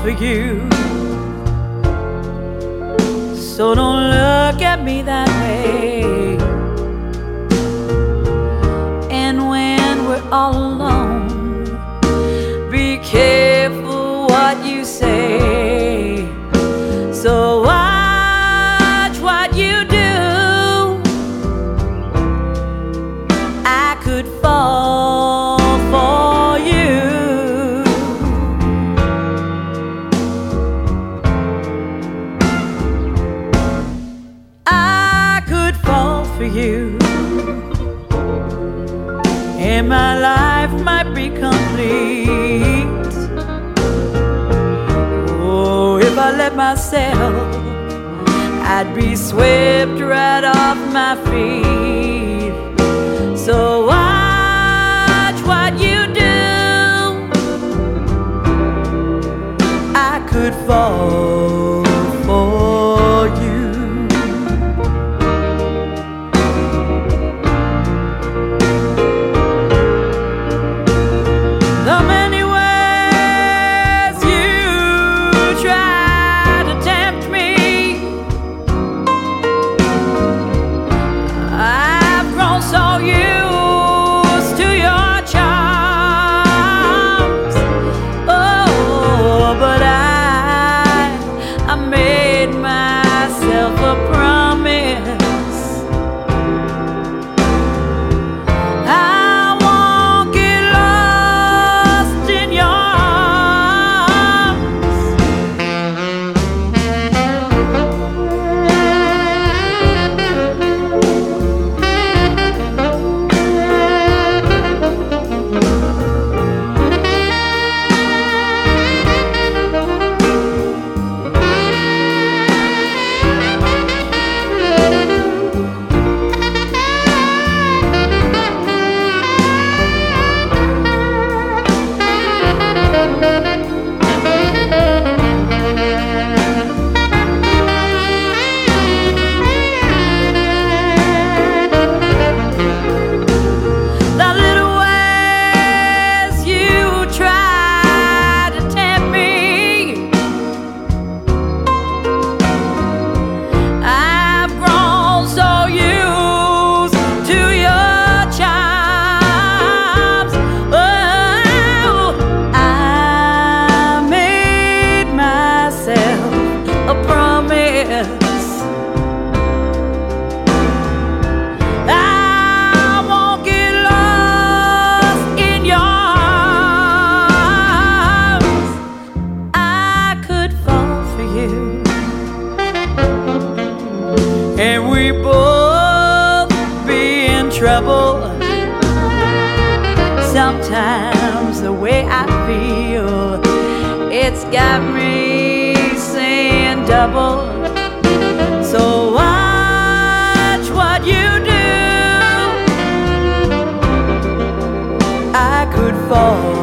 for you. So don't look at me that way. And when we're all alone, be careful what you say. So watch what you do. I could fall for you. I could fall for you, and my life might be complete. Oh, if I let myself, I'd be swept right off my feet. So watch what you do. I could fall for you. The many ways you try to tempt me, I've grown so used to your charms. Oh, but I made myself a promise. I won't get lost in your arms. The little ways you try to tempt me, I've grown so used to your charms. Oh, I made myself a promise. I won't get lost in your arms. I could fall for you, and we both be in trouble. Sometimes the way I feel, it's got me saying double. So watch what you do. I could fall